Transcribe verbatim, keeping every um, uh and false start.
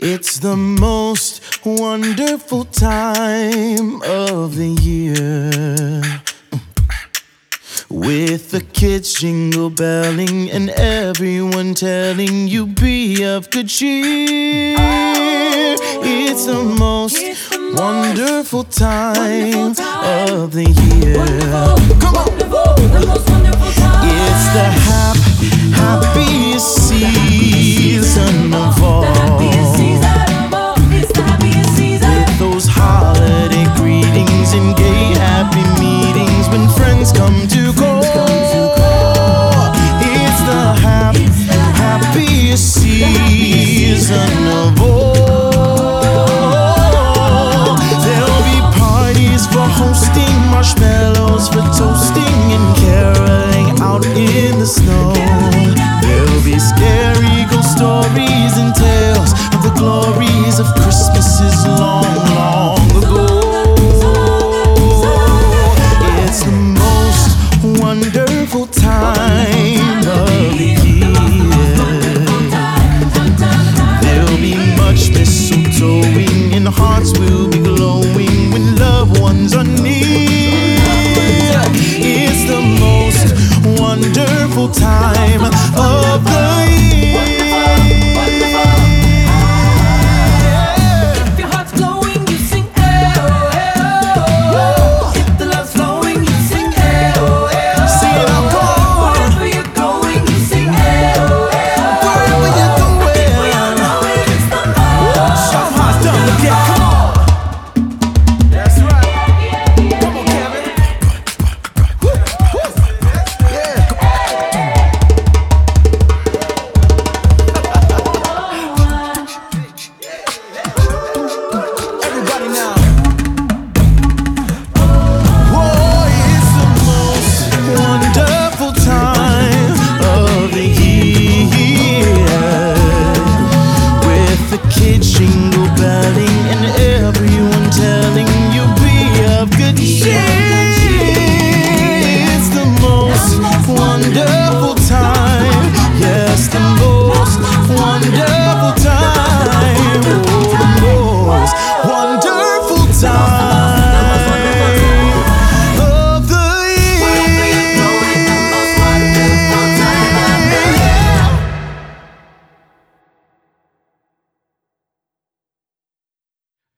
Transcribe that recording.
It's the most wonderful time of the year, with the kids jingle belling and everyone telling you be of good cheer. It's the most It's the most wonderful time, wonderful time of the year. Wonderful, Come on. wonderful, the most wonderful time. It's the hap happiest season of all. The happiest season of all. It's the happiest season. With those holiday greetings and gay happy meetings when friends come to call. It's the hap happiest season of all. There'll be parties for hosting, marshmallows for toasting, and caroling out in the snow. There'll be scary ghost stories and tales of the glories of Christmases long, long ago. It's the most wonderful time of the year. There'll be much mistletoeing and hearts will be glowing when loved ones are near. It's the most wonderful time of